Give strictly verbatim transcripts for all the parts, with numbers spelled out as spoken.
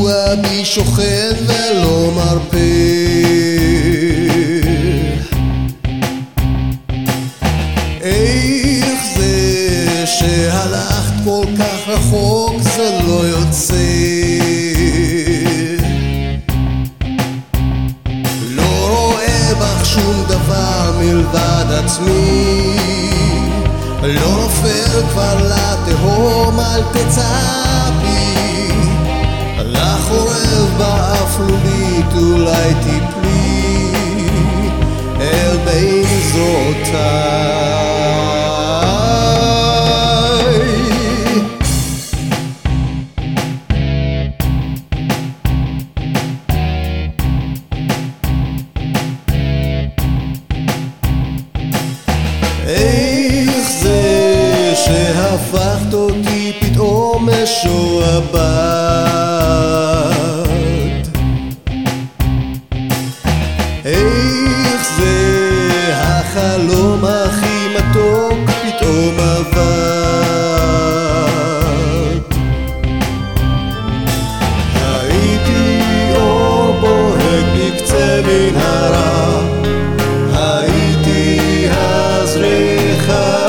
נגוע בי שוכן ולא מרפא. איך זה שהלכת כל כך רחוק זה לא יוצא? לא רואה בך שום דבר מלבד עצמי, לא נופל כבר לתהום, אל תצפי לחורב באפלולית, אולי תיפלי אל בין זרועותיי. איך זה שהפכת אותי פתאום משועבד? איך זה החלום הכי מתוק פתאום אבד? הייתי אור בוהק בקצה מנהרה, הייתי הזריחה,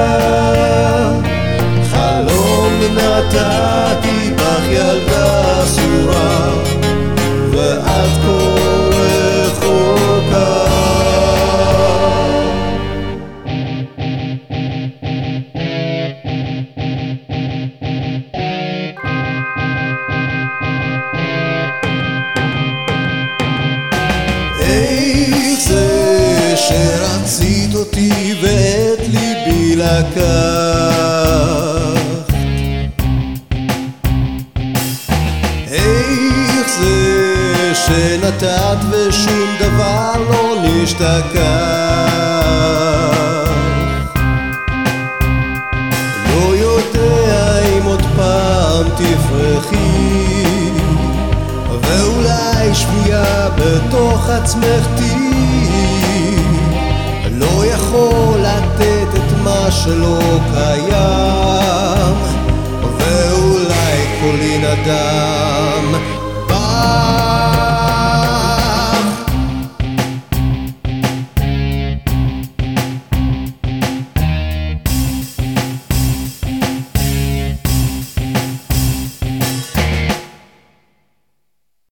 חלום נתתי בך ילדה אסורה, ואת כה רחוקה. איך זה שרצית אותי ואת ליבי לקחת? איך זה שנתת ושום דבר לא נשתכח? לא יודע אם עוד פעם תפרחי, ואולי שבויה בתוך עצמך תהיי, לא יכול לתת את מה שלא קיים, ואולי קולי נדם. ביי